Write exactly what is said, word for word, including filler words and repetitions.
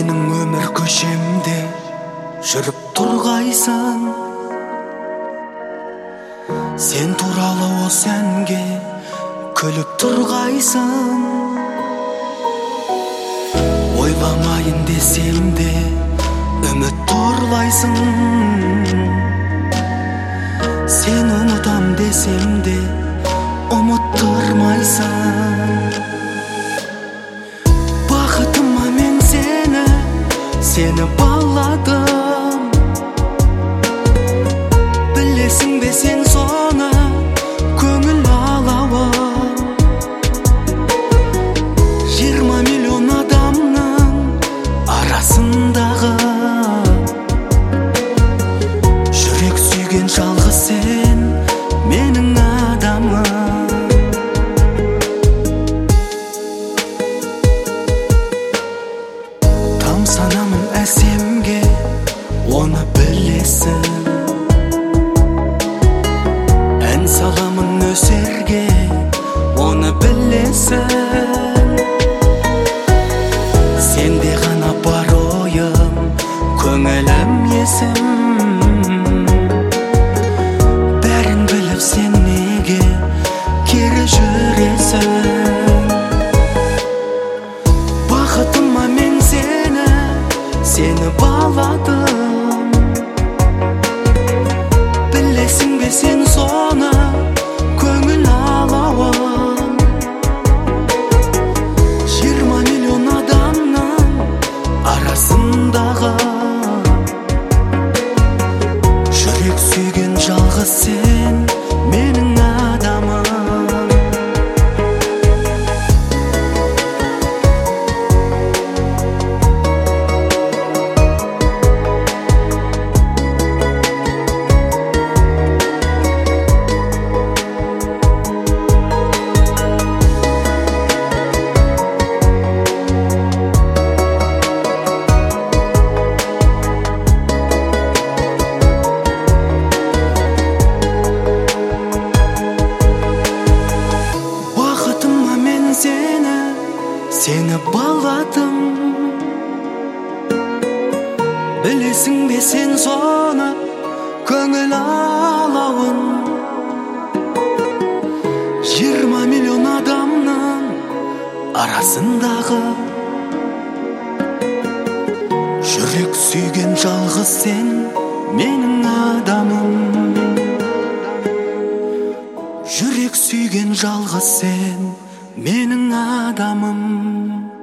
Менің өмір көшемде жүріп тұрғайсың. Сен туралы осы әнге күліп тұрғайсың. Ойламайын десем де үміт торлайсың. Сен ұмытам десем де ұмыттырмайсың. Бақытыма мен сені, сені баладым. Білесің бе сен соны, көңіл алауы. Жиырма миллион адамның арасындағы жүрек сүйген жалғыз сен, менің адамым. Тамсанамын әсемге, оны білесің. Ән саламын өсерге, оны білесің. Сенде ғана бар ойым, көңілім есім. Бәрін біліп сен неге кері жүресің? Бақытыма мен сені, сені баладым. Білесің бе сен соны, көңіл алауын. Жиырма миллион адамның арасындағы жүрек сүйген жалғыз сен, менің адамым. Сені баладым. Білесің бе сен соны, көңіл алауын. Жиырма миллион адамның арасындағы жүрек сүйген жалғыз сен, менің адамым. Жүрек сүйген жалғыз сен, менің адамым.